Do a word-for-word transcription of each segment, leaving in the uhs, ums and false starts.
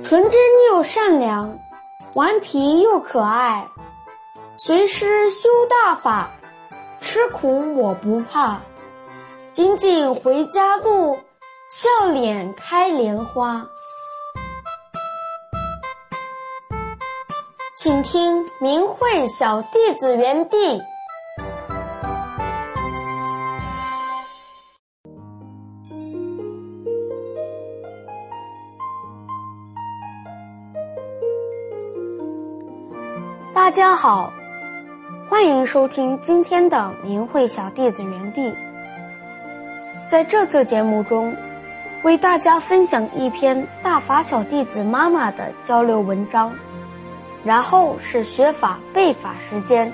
纯真又善良，顽皮又可爱，随师修大法，吃苦我不怕。紧紧回家路，笑脸开莲花。请听明慧小弟子园地。大家好，欢迎收听今天的明慧小弟子园地。在这次节目中，为大家分享一篇大法小弟子妈妈的交流文章，然后是学法背法时间。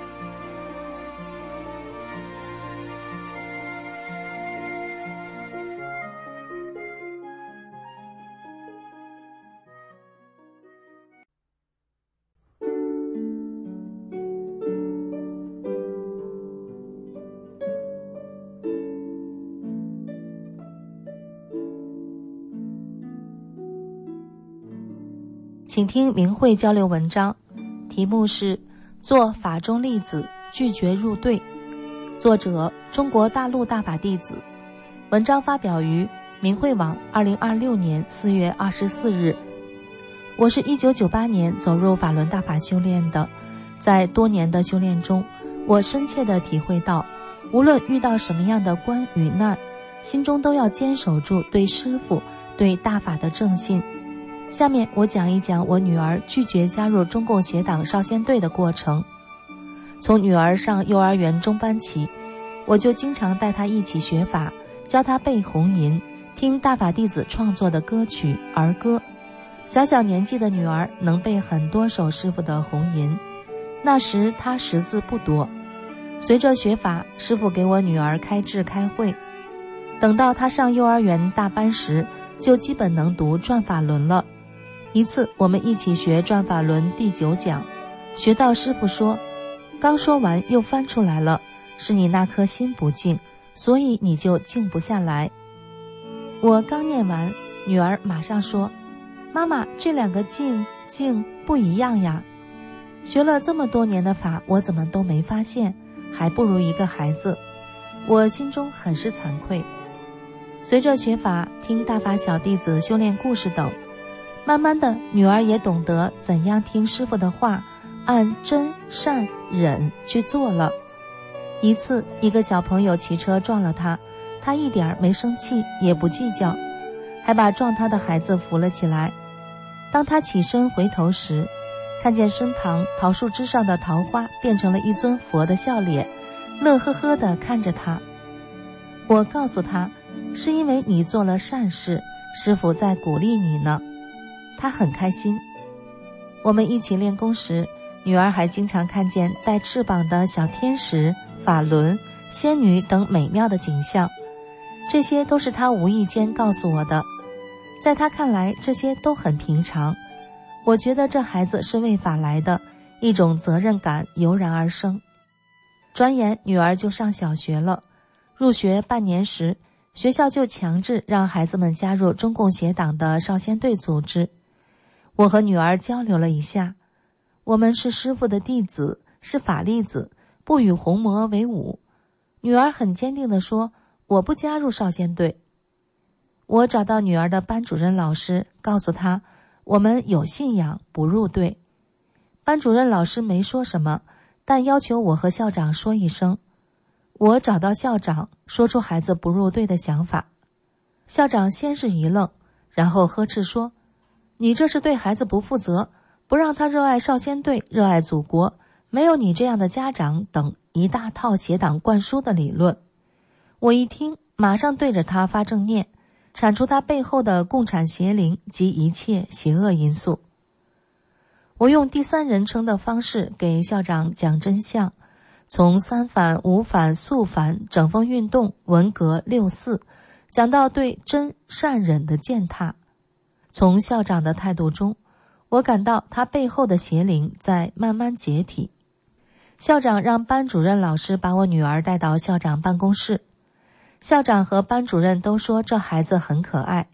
请听明慧交流文章，题目是做法中弟子，拒绝入队，作者中国大陆大法弟子，文章发表于明慧网二零二六年四月二十四日。我是一九九八年走入法轮大法修炼的，在多年的修炼中，我深切地体会到，无论遇到什么样的关与难，心中都要坚守住对师父、对大法的正信。下面我讲一讲我女儿拒绝加入中共协党少先队的过程。从女儿上幼儿园中班起，我就经常带她一起学法，教她背红吟，听大法弟子创作的歌曲儿歌。小小年纪的女儿能背很多首师父的红吟，那时她识字不多。随着学法，师父给我女儿开智开会，等到她上幼儿园大班时，就基本能读转法轮了。一次我们一起学转法轮第九讲，学到师父说，刚说完又翻出来了，是你那颗心不静，所以你就静不下来。我刚念完，女儿马上说，妈妈，这两个静静不一样呀。学了这么多年的法，我怎么都没发现，还不如一个孩子。我心中很是惭愧。随着学法，听大法小弟子修炼故事等，慢慢的，女儿也懂得怎样听师父的话，按真善忍去做了。一次，一个小朋友骑车撞了她，她一点没生气，也不计较，还把撞她的孩子扶了起来。当她起身回头时，看见身旁桃树枝上的桃花变成了一尊佛的笑脸，乐呵呵地看着她。我告诉她，是因为你做了善事，师父在鼓励你呢。她很开心。我们一起练功时，女儿还经常看见带翅膀的小天使、法轮、仙女等美妙的景象，这些都是她无意间告诉我的。在她看来，这些都很平常。我觉得这孩子是为法来的，一种责任感油然而生。转眼女儿就上小学了，入学半年时，学校就强制让孩子们加入中共协党的少先队组织。我和女儿交流了一下，我们是师父的弟子，是法弟子，不与红魔为伍。女儿很坚定地说，我不加入少先队。我找到女儿的班主任老师，告诉她，我们有信仰，不入队。班主任老师没说什么，但要求我和校长说一声。我找到校长，说出孩子不入队的想法。校长先是一愣，然后呵斥说，你这是对孩子不负责，不让他热爱少先队，热爱祖国，没有你这样的家长等一大套协党灌输的理论。我一听，马上对着他发正念，铲除他背后的共产邪灵及一切邪恶因素。我用第三人称的方式给校长讲真相，从三反、五反、肃反、整风运动、文革、六四，讲到对真善忍的践踏。从校长的态度中，我感到他背后的邪灵在慢慢解体。校长让班主任老师把我女儿带到校长办公室。校长和班主任都说这孩子很可爱，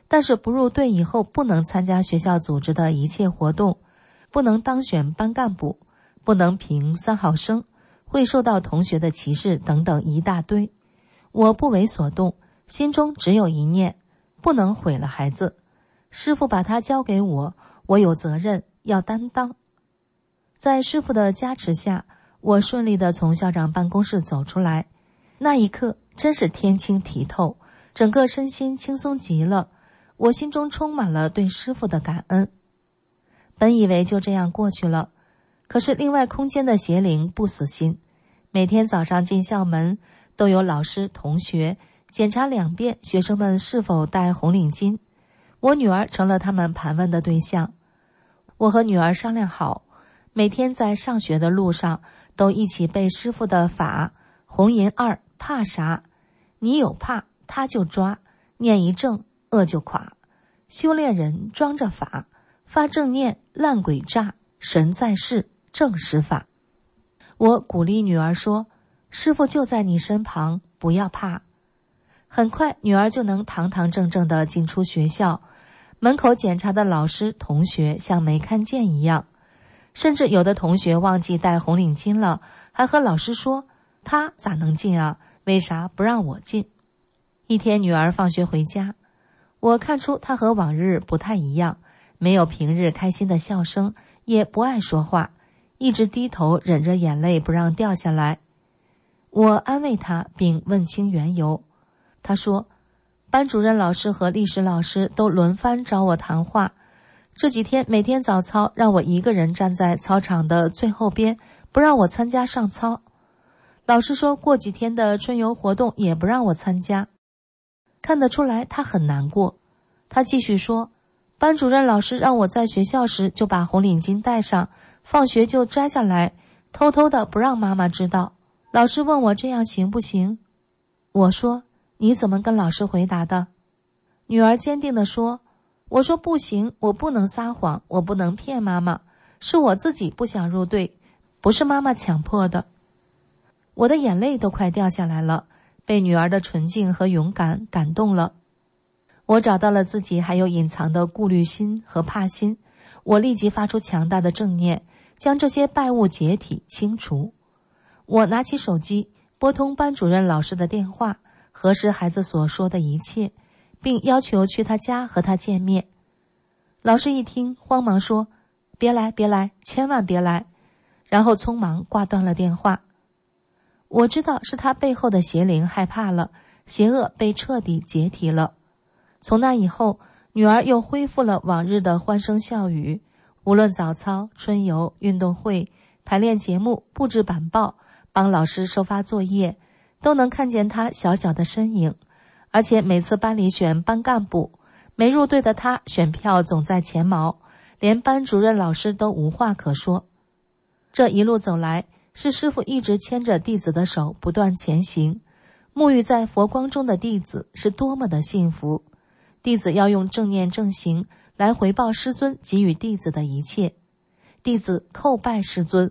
但是不入队以后不能参加学校组织的一切活动，不能当选班干部，不能评三好生，会受到同学的歧视等等一大堆。我不为所动，心中只有一念，不能毁了孩子。师父把他交给我，我有责任要担当。在师父的加持下，我顺利地从校长办公室走出来。那一刻真是天清体透，整个身心轻松极了。我心中充满了对师父的感恩。本以为就这样过去了，可是另外空间的邪灵不死心，每天早上进校门都有老师同学检查两遍学生们是否戴红领巾，我女儿成了他们盘问的对象。我和女儿商量好，每天在上学的路上都一起背师父的法，红银二怕啥？你有怕他就抓，念一正恶就垮。修炼人装着法，发正念烂鬼诈，神在世正实法。我鼓励女儿说，师父就在你身旁，不要怕。很快女儿就能堂堂正正地进出学校，门口检查的老师同学像没看见一样，甚至有的同学忘记戴红领巾了，还和老师说，他咋能进啊？为啥不让我进？一天女儿放学回家，我看出她和往日不太一样，没有平日开心的笑声，也不爱说话，一直低头忍着眼泪不让掉下来。我安慰她并问清缘由。她说，班主任老师和历史老师都轮番找我谈话，这几天每天早操让我一个人站在操场的最后边，不让我参加上操。老师说过几天的春游活动也不让我参加。看得出来他很难过。他继续说，班主任老师让我在学校时就把红领巾戴上，放学就摘下来，偷偷的不让妈妈知道。老师问我这样行不行？我说，你怎么跟老师回答的？女儿坚定地说，我说不行，我不能撒谎，我不能骗妈妈，是我自己不想入队，不是妈妈强迫的。我的眼泪都快掉下来了，被女儿的纯净和勇敢感动了。我找到了自己还有隐藏的顾虑心和怕心，我立即发出强大的正念，将这些败物解体清除。我拿起手机，拨通班主任老师的电话，核实孩子所说的一切，并要求去他家和他见面。老师一听，慌忙说，别来别来，千万别来，然后匆忙挂断了电话。我知道是他背后的邪灵害怕了，邪恶被彻底解体了。从那以后，女儿又恢复了往日的欢声笑语，无论早操、春游、运动会、排练节目、布置板报、帮老师收发作业，都能看见她小小的身影。而且每次班里选班干部，没入队的她选票总在前茅，连班主任老师都无话可说。这一路走来，是师父一直牵着弟子的手不断前行，沐浴在佛光中的弟子是多么的幸福。弟子要用正念正行来回报师尊给予弟子的一切。弟子叩拜师尊。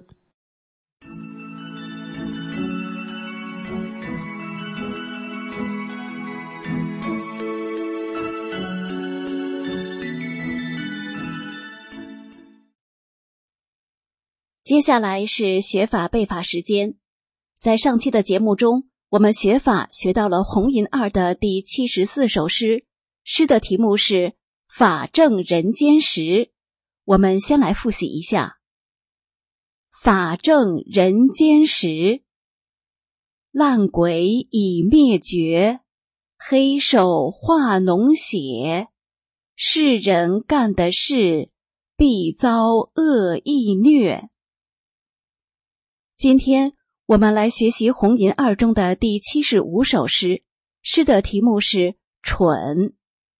接下来是学法背法时间。在上期的节目中，我们学法学到了红银二的第七十四首诗，诗的题目是法正人间时。我们先来复习一下。法正人间时，烂鬼已灭绝，黑手化脓血，世人干的事，必遭恶意虐。今天我们来学习红银二中的第七十五首诗，诗的题目是蠢。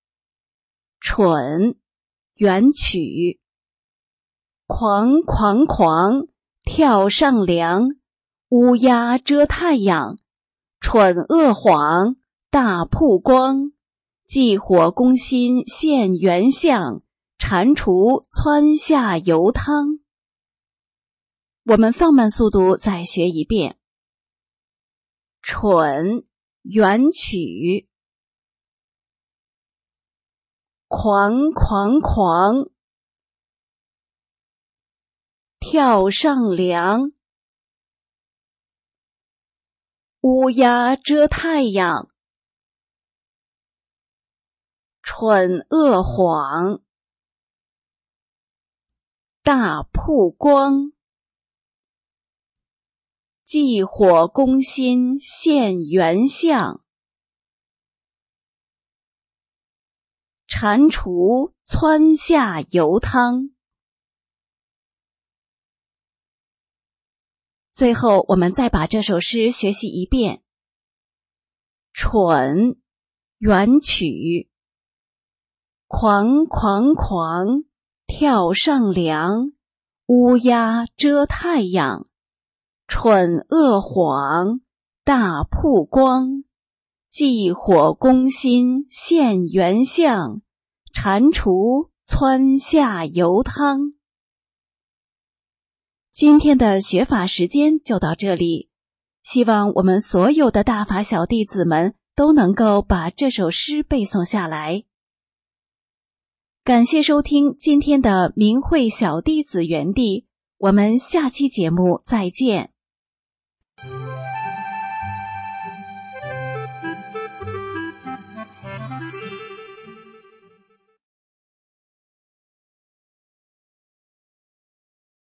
蠢，元曲。狂狂狂，跳上梁，乌鸦遮太阳，蠢恶谎，大曝光，祭火攻心现原相，蟾蜍窜下油汤。我们放慢速度再学一遍。蠢，元曲。 狂狂狂，跳上梁，乌鸦遮太阳，蠢恶谎，大曝光，祭火攻心现原相，蟾蜍窜下油汤。最后我们再把这首诗学习一遍。蠢，元曲，狂狂狂，跳上梁，乌鸦遮太阳，蠢恶谎，大曝光，祭火攻心现原相，蟾蜍窜下油汤。今天的学法时间就到这里，希望我们所有的大法小弟子们都能够把这首诗背诵下来。感谢收听今天的明慧小弟子园地，我们下期节目再见。